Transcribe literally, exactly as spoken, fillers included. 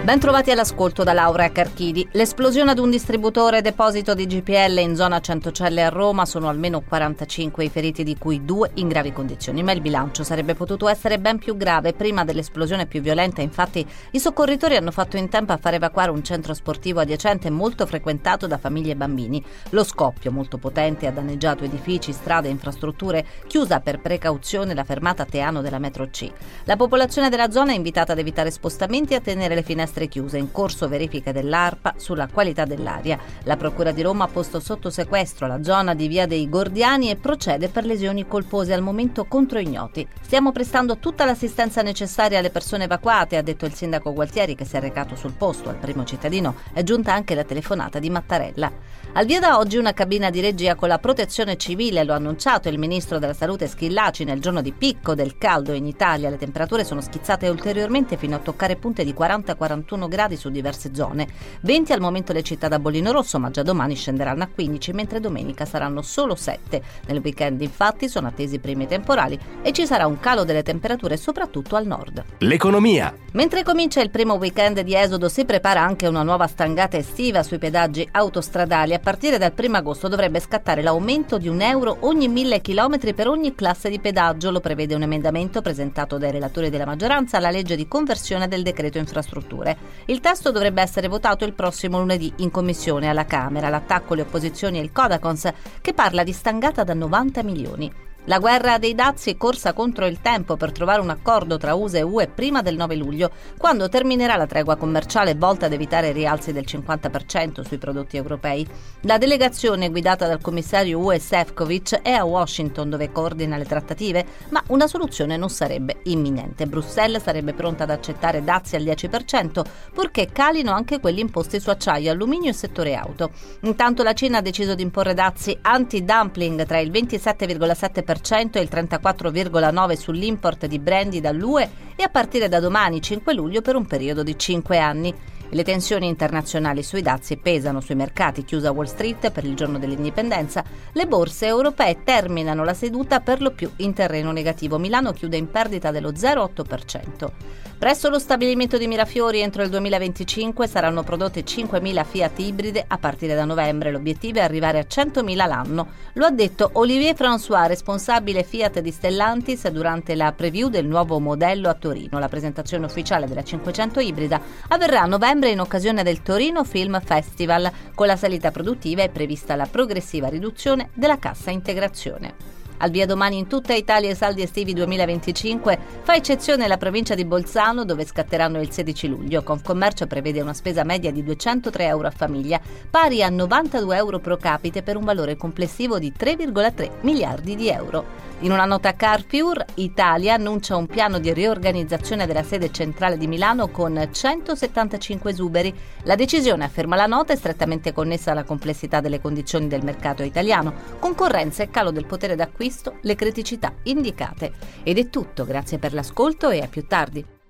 Ben trovati all'ascolto da Laura Carchidi. L'esplosione ad un distributore deposito di G P L in zona Centocelle a Roma, sono almeno quarantacinque i feriti, di cui due in gravi condizioni, ma il bilancio sarebbe potuto essere ben più grave. Prima dell'esplosione più violenta, infatti, i soccorritori hanno fatto in tempo a far evacuare un centro sportivo adiacente molto frequentato da famiglie e bambini. Lo scoppio, molto potente, ha danneggiato edifici, strade e infrastrutture, chiusa per precauzione la fermata Teano della metro C. La popolazione della zona è invitata ad evitare spostamenti e a tenere le finestre chiuse. In corso verifica dell'ARPA sulla qualità dell'aria. La Procura di Roma ha posto sotto sequestro la zona di Via dei Gordiani e procede per lesioni colpose, al momento contro ignoti. Stiamo prestando tutta l'assistenza necessaria alle persone evacuate, ha detto il sindaco Gualtieri, che si è recato sul posto. Al primo cittadino è giunta anche la telefonata di Mattarella. Al via da oggi una cabina di regia con la protezione civile, lo ha annunciato il ministro della salute Schillaci nel giorno di picco del caldo in Italia. Le temperature sono schizzate ulteriormente fino a toccare punte di quaranta quarantuno gradi su diverse zone. venti al momento le città da bollino rosso, ma già domani scenderanno a quindici, mentre domenica saranno solo sette. Nel weekend infatti sono attesi i primi temporali e ci sarà un calo delle temperature soprattutto al nord. L'economia. Mentre comincia il primo weekend di esodo, si prepara anche una nuova stangata estiva sui pedaggi autostradali. A partire dal primo agosto dovrebbe scattare l'aumento di un euro ogni mille chilometri per ogni classe di pedaggio. Lo prevede un emendamento presentato dai relatori della maggioranza alla legge di conversione del decreto infrastrutture. Il testo dovrebbe essere votato il prossimo lunedì in commissione alla Camera. L'attacco, le opposizioni e il Codacons, che parla di stangata da novanta milioni. La guerra dei dazi è corsa contro il tempo per trovare un accordo tra U S A e U E prima del nove luglio, quando terminerà la tregua commerciale volta ad evitare rialzi del cinquanta per cento sui prodotti europei. La delegazione, guidata dal commissario U E Šefčovič, è a Washington, dove coordina le trattative, ma una soluzione non sarebbe imminente. Bruxelles sarebbe pronta ad accettare dazi al dieci per cento, purché calino anche quelli imposti su acciaio, alluminio e settore auto. Intanto la Cina ha deciso di imporre dazi anti-dumping tra il ventisette virgola sette per cento e il trentaquattro virgola nove per cento sull'import di brandy dall'U E e a partire da domani cinque luglio per un periodo di cinque anni. Le tensioni internazionali sui dazi pesano sui mercati. Chiusa Wall Street per il giorno dell'indipendenza, le borse europee terminano la seduta per lo più in terreno negativo. Milano chiude in perdita dello zero virgola otto per cento. Presso lo stabilimento di Mirafiori entro il duemilaventicinque saranno prodotte cinquemila Fiat ibride a partire da novembre. L'obiettivo è arrivare a centomila l'anno. Lo ha detto Olivier François, responsabile Fiat di Stellantis, durante la preview del nuovo modello a Torino. La presentazione ufficiale della cinquecento ibrida avverrà a novembre in occasione del Torino Film Festival. Con la salita produttiva è prevista la progressiva riduzione della cassa integrazione. Al via domani in tutta Italia i saldi estivi duemilaventicinque, fa eccezione la provincia di Bolzano, dove scatteranno il sedici luglio. Confcommercio prevede una spesa media di duecentotré euro a famiglia, pari a novantadue euro pro capite, per un valore complessivo di tre virgola tre miliardi di euro. In una nota a Carrefour, Italia annuncia un piano di riorganizzazione della sede centrale di Milano con centosettantacinque esuberi. La decisione, afferma la nota, è strettamente connessa alla complessità delle condizioni del mercato italiano, concorrenza e calo del potere d'acquisto, le criticità indicate. Ed è tutto, grazie per l'ascolto e a più tardi.